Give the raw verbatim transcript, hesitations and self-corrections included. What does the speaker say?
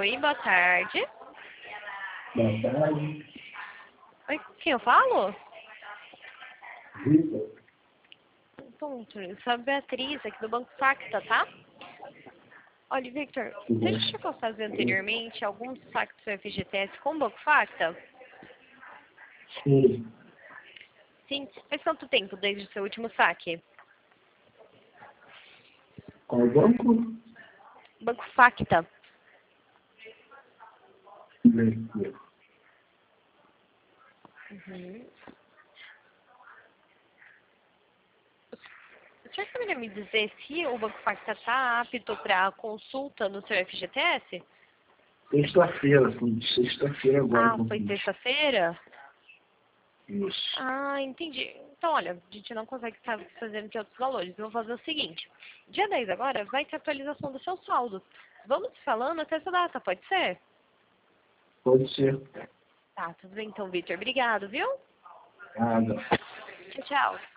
Oi, boa tarde. Boa tarde. Oi, quem eu falo? Vitor. Bom, sou a Beatriz, aqui do Banco Facta, tá? Olha, Victor, você já chegou a fazer anteriormente alguns saques do F G T S com o Banco Facta? Sim. Sim. Faz quanto tempo desde o seu último saque? Qual banco? Banco Facta. Não. Uhum. Você saberia me dizer se o Banco Facta está apto para consulta no seu F G T S? Sexta-feira, sim. Sexta-feira agora. Ah, foi terça-feira? Isso. Ah, entendi. Então, olha, a gente não consegue estar fazendo aqui outros valores. Vamos fazer o seguinte. Dia dez agora vai ter atualização do seu saldo. Vamos falando até essa data, pode ser? Pode ser. Tá, tudo bem então, Victor. Obrigado, viu? Nada. Tchau, tchau.